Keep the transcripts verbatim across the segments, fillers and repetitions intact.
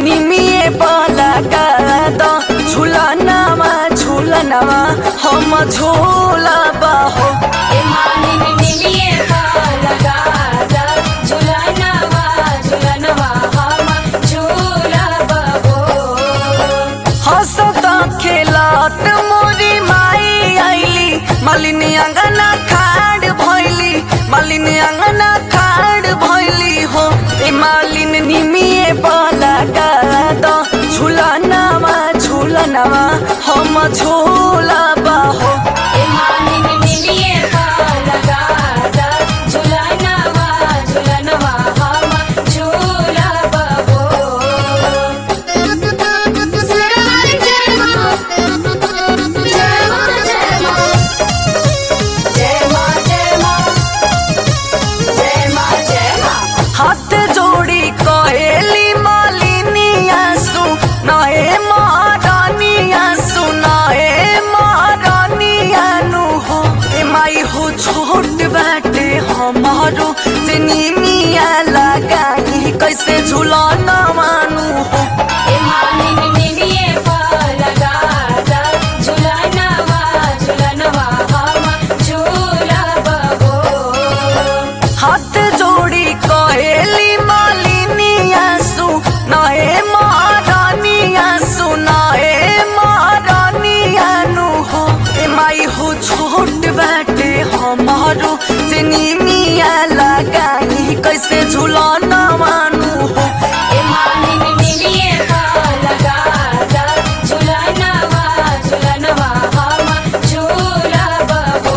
निमिए बाला गादा झूलनवा झूलनवा हम झूला बाहो ए मालिन निमिए बाला गादा झूलनवा झूलनवा हम झूला बाहो। हंसता खेलत मोरी माई आईली मालिन अंगना खाड़ भइली मालिन अंगना खाड़ भइली हो ए मालिन निमिए बाला गादा झूलनवा झूलनवा हम झूला बाहो ए मालिन निमिए बाला गादा झूलनवा झूलनवा हम झूला बाहो। सरवारी जय मां जय मां जय मां जय मां जय मां जय मां। हाथ जोड़ी कहेली मालिनिया सु नहे महारानिया सु नहे महारानिया नु हो ए माई हो छोट बाटे हमारो जनीनिया लगाई कैसे झूलना मानू हो ए मालिन निमिए बाला गादा झूलनवा झूलनवा हम झूला बाहो। हाथ जोड़ी कहेली मालिनिया सु नहे महारानिया सु नहे महारानिया नु हो ए माई हो छोट बाटे हमारो जनीनिया लगाई कैसे झूलना मानू हो ए मालिन निमिए बाला गादा झूलनवा झूलनवा हम झूला बाहो।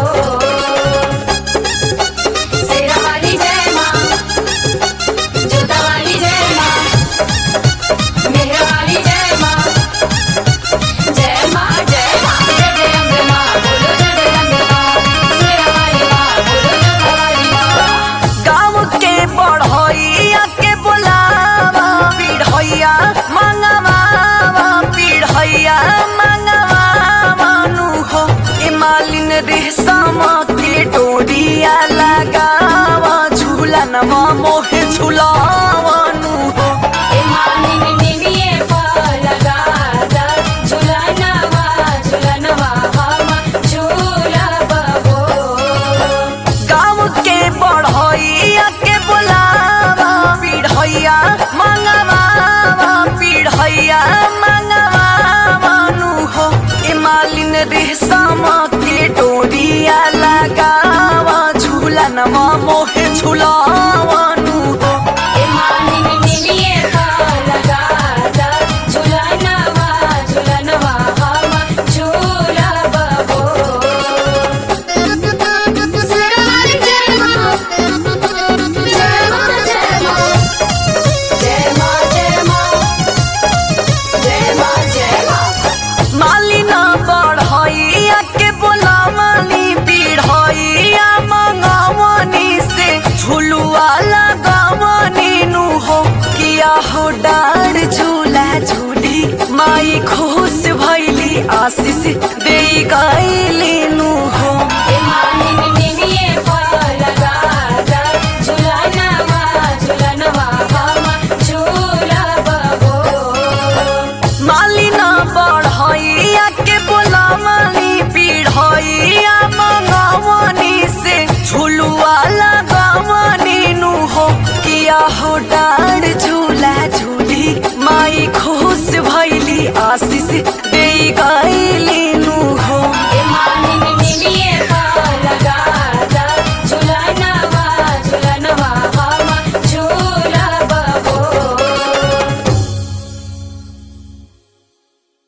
शेरावाली जय मां जोतावाली जय मां मेहरवाली जय मां जय मां जय मां जय जय अम्बे मां बोलो जय जय अम्बे मां। शेरावाली मां बोलो जोतावाली मां। गाँव के बढ़ैया के बोलावा पीढ़ैया मंगवावा पीढ़ैया मंगवावा नु हो ए मालिन रेशम के डोरिया लगावा झूलनवा मोहे झूलावा नु हो ए मालिन निमिए बाला गादा झूलनवा झूलनवा हम झूला बाहो। गाँव के बढ़ैया के बोलावा पीढ़ैया मंगवावा पीढ़ैया मंगवावा नु हो ए मालिन रेशम के डोरिया लगावा झूलनवा मोहे झूलावा नु हो ए मालिन निमिए बाला गादा झूलनवा झूलनवा हम झूला बाहो। सरवारी जय मां जय मां जय मां जय मां जय मां जय मां जय मां। मालिना बढ़ैया के बोलावनी पीढ़ैया मंगवनी से झुलुआ लगावनी नु हो किया हो डार झूला झूली माई खुश भैली आशीष दे गईली नु हो